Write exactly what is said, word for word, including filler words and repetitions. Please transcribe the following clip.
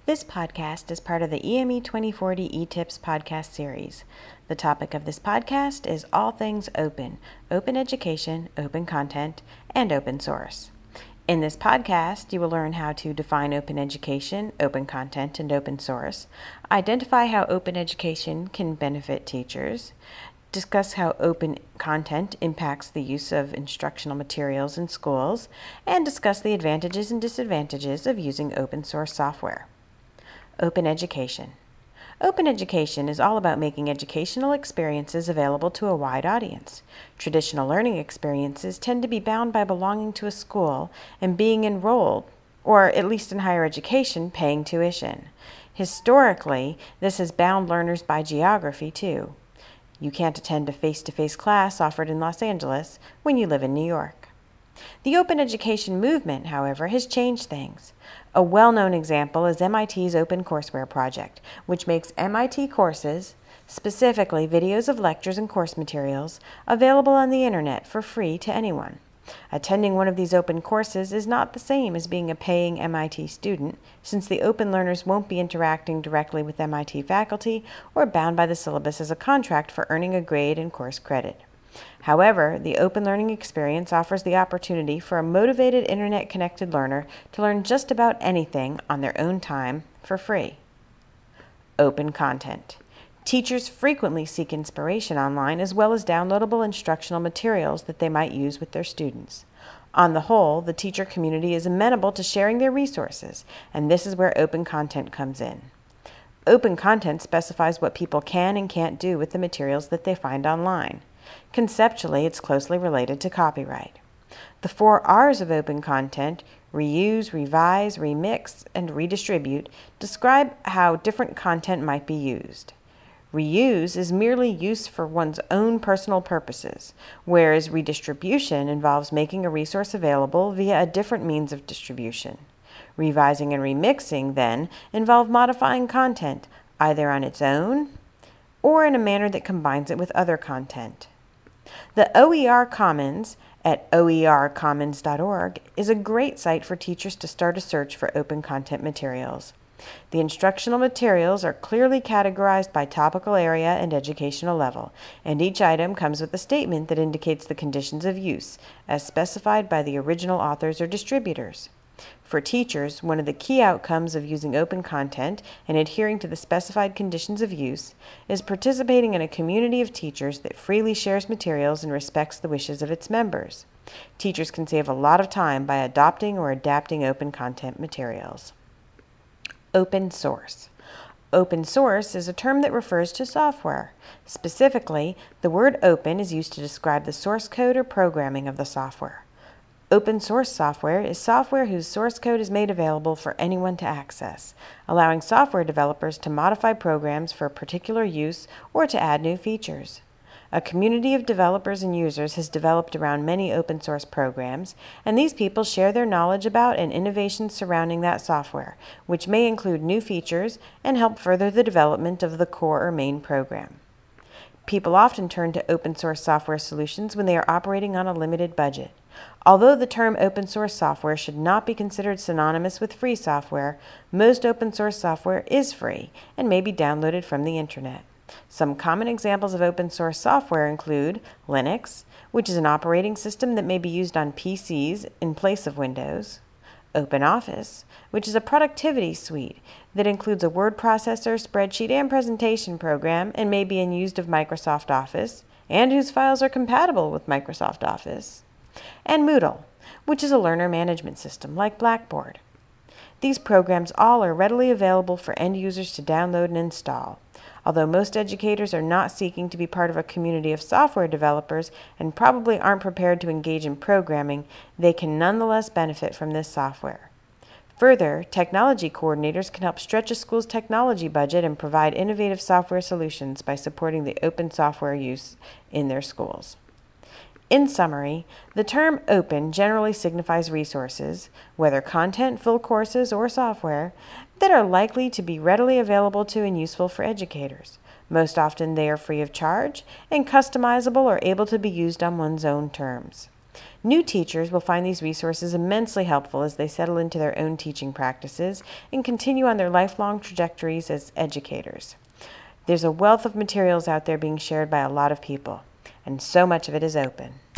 This podcast is part of the E M E twenty forty eTips podcast series. The topic of this podcast is all things open, open education, open content, and open source. In this podcast, you will learn how to define open education, open content, and open source, identify how open education can benefit teachers, discuss how open content impacts the use of instructional materials in schools, and discuss the advantages and disadvantages of using open source software. Open education. Open education is all about making educational experiences available to a wide audience. Traditional learning experiences tend to be bound by belonging to a school and being enrolled, or at least in higher education, paying tuition. Historically, this has bound learners by geography, too. You can't attend a face-to-face class offered in Los Angeles when you live in New York. The open education movement, however, has changed things. A well-known example is M I T's OpenCourseWare project, which makes M I T courses, specifically videos of lectures and course materials, available on the internet for free to anyone. Attending one of these open courses is not the same as being a paying M I T student, since the open learners won't be interacting directly with M I T faculty or bound by the syllabus as a contract for earning a grade and course credit. However, the open learning experience offers the opportunity for a motivated internet-connected learner to learn just about anything on their own time for free. Open content. Teachers frequently seek inspiration online as well as downloadable instructional materials that they might use with their students. On the whole, the teacher community is amenable to sharing their resources, and this is where open content comes in. Open content specifies what people can and can't do with the materials that they find online. Conceptually, it's closely related to copyright. The four R's of open content, reuse, revise, remix, and redistribute, describe how different content might be used. Reuse is merely use for one's own personal purposes, whereas redistribution involves making a resource available via a different means of distribution. Revising and remixing, then, involve modifying content, either on its own or in a manner that combines it with other content. The O E R Commons at O E R commons dot org is a great site for teachers to start a search for open content materials. The instructional materials are clearly categorized by topical area and educational level, and each item comes with a statement that indicates the conditions of use, as specified by the original authors or distributors. For teachers, one of the key outcomes of using open content and adhering to the specified conditions of use is participating in a community of teachers that freely shares materials and respects the wishes of its members. Teachers can save a lot of time by adopting or adapting open content materials. Open source. Open source is a term that refers to software. Specifically, the word open is used to describe the source code or programming of the software. Open source software is software whose source code is made available for anyone to access, allowing software developers to modify programs for a particular use or to add new features. A community of developers and users has developed around many open source programs, and these people share their knowledge about and innovations surrounding that software, which may include new features and help further the development of the core or main program. People often turn to open source software solutions when they are operating on a limited budget. Although the term open source software should not be considered synonymous with free software, most open source software is free and may be downloaded from the internet. Some common examples of open source software include Linux, which is an operating system that may be used on P Cs in place of Windows; OpenOffice, which is a productivity suite that includes a word processor, spreadsheet, and presentation program and may be in use of Microsoft Office, and whose files are compatible with Microsoft Office; and Moodle, which is a learner management system like Blackboard. These programs all are readily available for end users to download and install. Although most educators are not seeking to be part of a community of software developers and probably aren't prepared to engage in programming, they can nonetheless benefit from this software. Further, technology coordinators can help stretch a school's technology budget and provide innovative software solutions by supporting the open software use in their schools. In summary, the term open generally signifies resources, whether content, full courses, or software, that are likely to be readily available to and useful for educators. Most often they are free of charge and customizable or able to be used on one's own terms. New teachers will find these resources immensely helpful as they settle into their own teaching practices and continue on their lifelong trajectories as educators. There's a wealth of materials out there being shared by a lot of people, and so much of it is open.